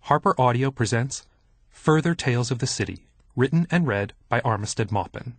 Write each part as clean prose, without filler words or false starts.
Harper Audio presents Further Tales of the City, written and read by Armistead Maupin.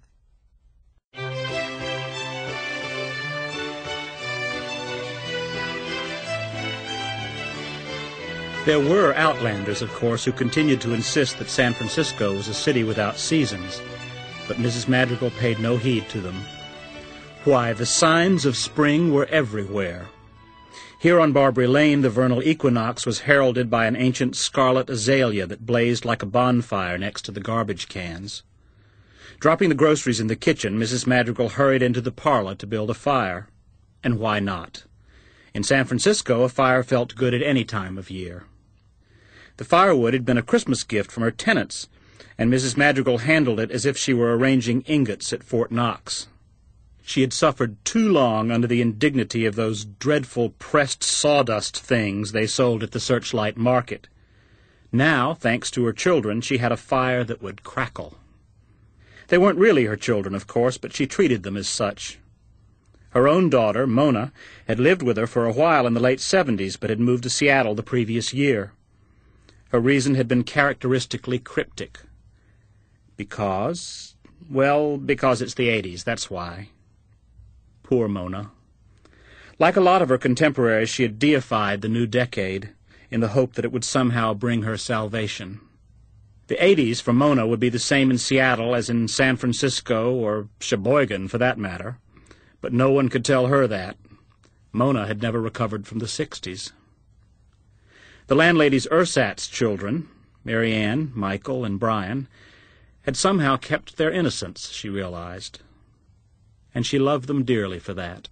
There were outlanders, of course, who continued to insist that San Francisco was a city without seasons, but Mrs. Madrigal paid no heed to them. Why, the signs of spring were everywhere. Here on Barbary Lane, the vernal equinox was heralded by an ancient scarlet azalea that blazed like a bonfire next to the garbage cans. Dropping the groceries in the kitchen, Mrs. Madrigal hurried into the parlor to build a fire. And why not? In San Francisco, a fire felt good at any time of year. The firewood had been a Christmas gift from her tenants, and Mrs. Madrigal handled it as if she were arranging ingots at Fort Knox. She had suffered too long under the indignity of those dreadful pressed sawdust things they sold at the Searchlight Market. Now, thanks to her children, she had a fire that would crackle. They weren't really her children, of course, but she treated them as such. Her own daughter, Mona, had lived with her for a while in the late 70s, but had moved to Seattle the previous year. Her reason had been characteristically cryptic. Because it's the 80s, that's why. Poor Mona. Like a lot of her contemporaries, she had deified the new decade in the hope that it would somehow bring her salvation. The 80s for Mona would be the same in Seattle as in San Francisco or Sheboygan, for that matter. But no one could tell her that. Mona had never recovered from the 60s. The landlady's ersatz children, Mary Ann, Michael, and Brian, had somehow kept their innocence, she realized. And she loved them dearly for that.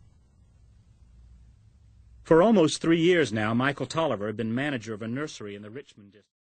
For almost 3 years now, Michael Tolliver had been manager of a nursery in the Richmond district.